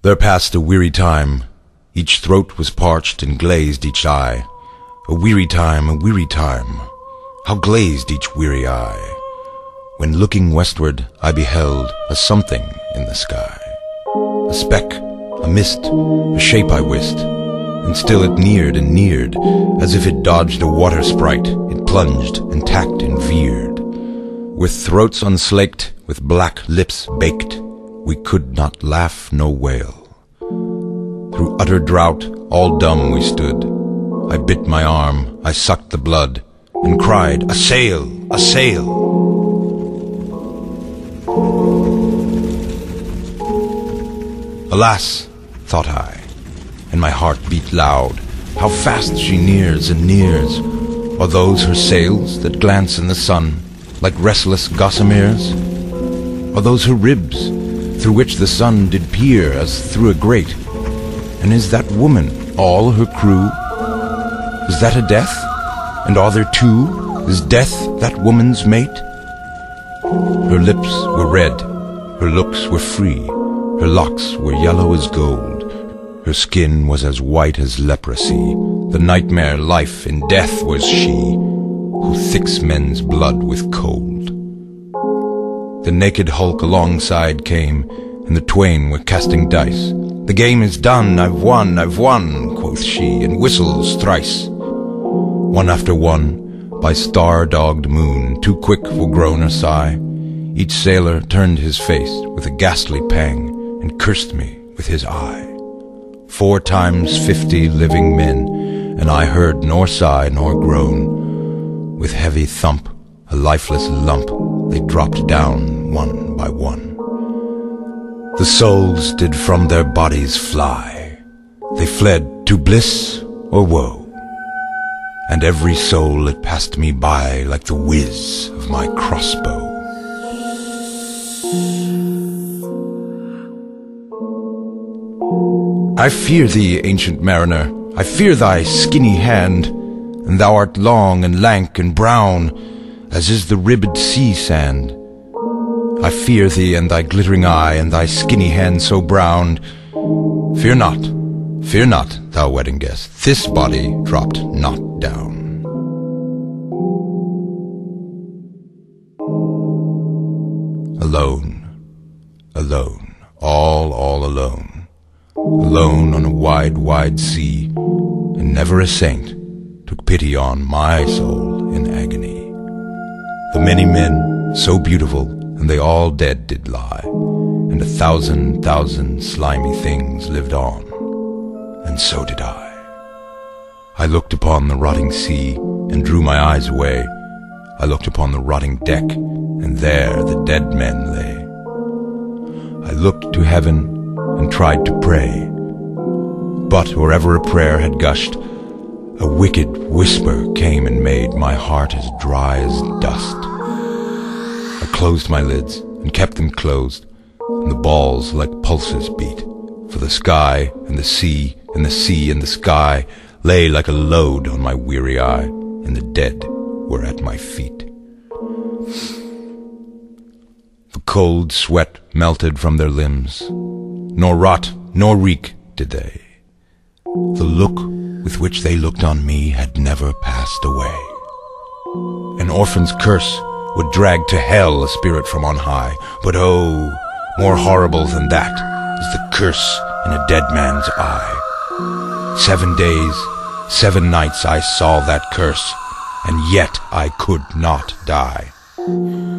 There passed a weary time. Each throat was parched and glazed each eye. A weary time, how glazed each weary eye. When looking westward I beheld a something in the sky. A speck, a mist, a shape I wist, and still it neared and neared, as if it dodged a water sprite. It plunged and tacked and veered. With throats unslaked, with black lips baked, we could not laugh nor wail. Through utter drought, all dumb we stood. I bit my arm, I sucked the blood, and cried, "A sail! A sail!" Alas, thought I, and my heart beat loud, how fast she nears and nears. Are those her sails that glance in the sun, like restless gossameres? Are those her ribs, through which the sun did peer as through a grate? And is that woman all her crew? Is that a death? And are there two? Is death that woman's mate? Her lips were red, her looks were free, her locks were yellow as gold, her skin was as white as leprosy. The nightmare life in death was she, who thicks men's blood with cold. The naked hulk alongside came, and the twain were casting dice. "The game is done, I've won," quoth she, and whistles thrice. One after one, by star-dogged moon, too quick for groan or sigh, each sailor turned his face with a ghastly pang, and cursed me with his eye. 4 times 50 living men, and I heard nor sigh nor groan. With heavy thump, a lifeless lump, they dropped down one by one. The souls did from their bodies fly. They fled to bliss or woe, and every soul it passed me by like the whiz of my crossbow. I fear thee, ancient mariner, I fear thy skinny hand, and thou art long and lank and brown, as is the ribbed sea sand. I fear thee and thy glittering eye, and thy skinny hand so brown. Fear not, thou wedding guest, this body dropped not down. Alone, alone, all alone. Alone on a wide, wide sea, and never a saint took pity on my soul in agony. The many men, so beautiful, and they all dead did lie, and 1,000 slimy things lived on, and so did I. I looked upon the rotting sea, and drew my eyes away. I looked upon the rotting deck, and there the dead men lay. I looked to heaven, and tried to pray, but wherever a prayer had gushed, a wicked whisper came and made my heart as dry as dust. I closed my lids and kept them closed, and the balls like pulses beat, for the sky and the sea and the sea and the sky lay like a load on my weary eye, and the dead were at my feet. The cold sweat melted from their limbs, nor rot nor reek did they. The look with which they looked on me had never passed away. An orphan's curse would drag to hell a spirit from on high, but oh, more horrible than that is the curse in a dead man's eye. 7 days, 7 nights I saw that curse, and yet I could not die.